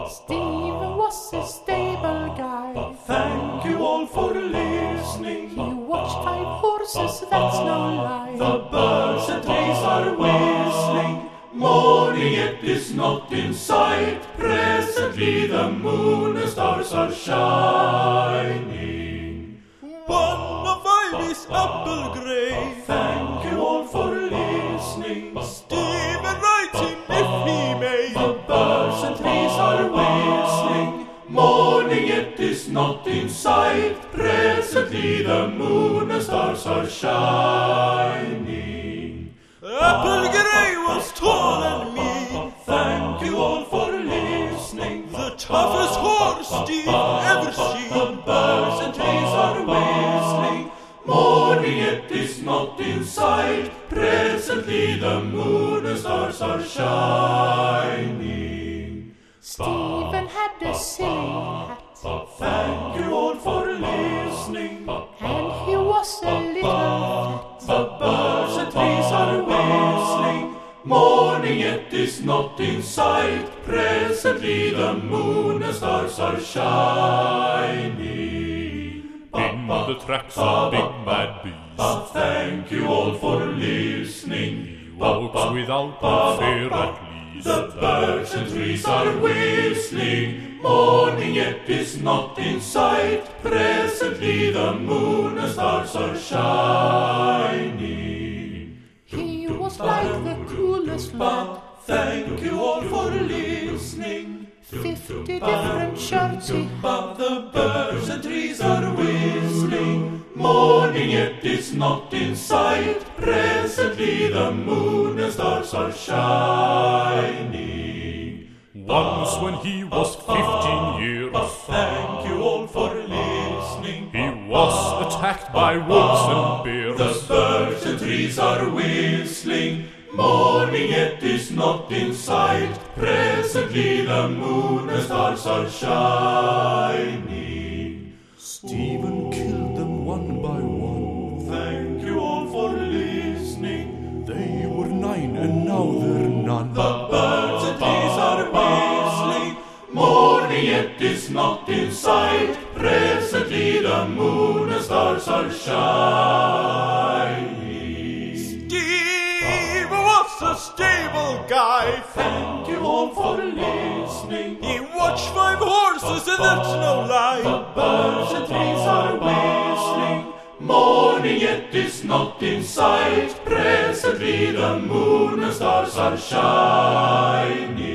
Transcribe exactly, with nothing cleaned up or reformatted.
Stephen was a stable guy. Thank you all for listening. He watched five horses, that's no lie. The birds and trees are whistling. Morning yet is not in sight. Presently the moon and stars are shining. One of five is apple grey. Thank you all for listening. Stephen writes him if he may. The birds and trees are whistling. Morning yet is not in sight. Presently the moon and stars are shining. Apple grey was tall and mean. Thank you all for listening. The toughest horse Steve ever The seen. birds and trees are whistling. Morning yet is not in sight. Presently the moon and stars are shining. Stephen had a silly hat, Thank you all for listening. and he was a little fat. The birds and trees are whistling. Morning yet is not in sight. Presently the moon and stars are shining. In the tracks of big mad beast, Thank you all for listening. he walks without a fear at least. The birds and trees are whistling. Morning yet is not in sight. Presently the moon and stars are shining. He was like the coolest lad. Thank you all for listening. Fifty different shirts he had. The birds and trees are whistling. Morning yet is not in sight. Presently the moon and stars are shining. Once when he was fifteen years, Thank you all for listening. he was attacked by wolves and The bears. birds and trees are whistling. Morning yet is not in sight. Presently the moon and stars are shining. Stephen killed them one by one. Thank you all for listening. They were nine and now they're none. The birds and trees are whistling. Morning yet is not in sight. Presently the moon and stars are shining. Steve was a stable guy. Thank you all for listening. He watched five horses and that's no lie. The birds and trees are whistling. Morning yet is not in sight. Presently the moon and stars are shining.